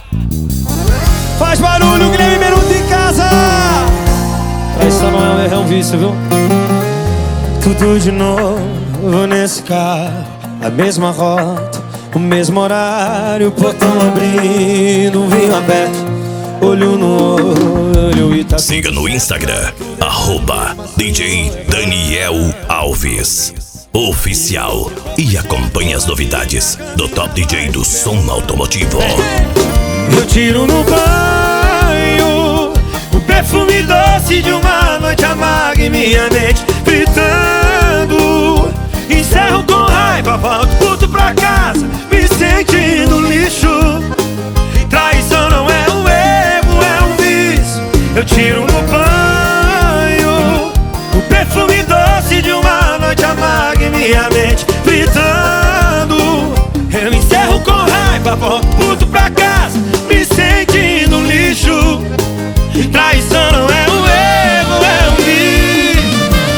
Faz barulho, Guilherme Beruto em casa. Traição não é um vício, viu? Tudo de novo nesse carro, a mesma rota, o mesmo horário, portão abrindo, vinho aberto, olho no olho e tá... Siga no Instagram, @DJ Daniel Alves Oficial, e acompanhe as novidades do Top DJ do som automotivo. Eu tiro no banho o perfume doce de uma noite amarga em minha mente fritando. Encerro com raiva, volto puto pra casa, me sentindo lixo. Traição não é um erro, é um vício. Eu tiro no banho o perfume doce de uma noite amarga em minha mente fritando. Eu encerro com raiva, volto puto pra casa, me sentindo lixo. Traição não é um erro, é um vício.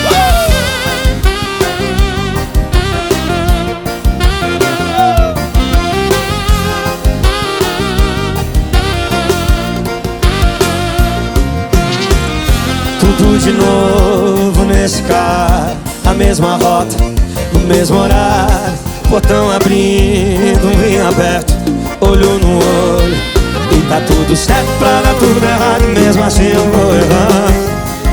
Tudo de novo nesse carro, a mesma rota, o mesmo horário, portão abrindo, vinho aberto, olho no olho. E tá tudo certo pra dar tudo errado, mesmo assim eu vou errando.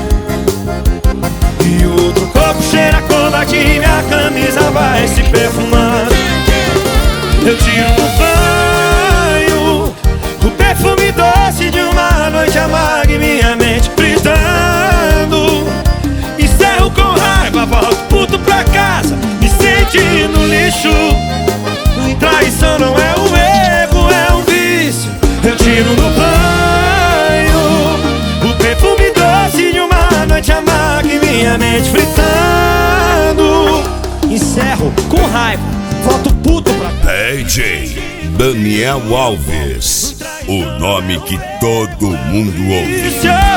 E outro corpo cheira a covardia e minha camisa vai se perfumando. Eu tiro no banho o perfume doce de uma noite amarga em minha mente fritando. Encerro com raiva, volto puto pra casa, me sentindo lixo. Traição não é um erro, é um vício. Eu tiro no banho o perfume doce de uma noite amarga em minha mente fritando. Encerro com raiva, volto puto pra cá. DJ Daniel Alves, o nome que todo mundo ouve.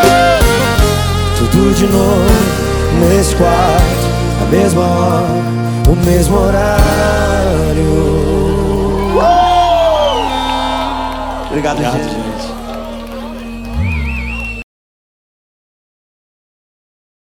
Tudo de novo nesse quarto, a mesma hora, o mesmo horário. Obrigado, gente.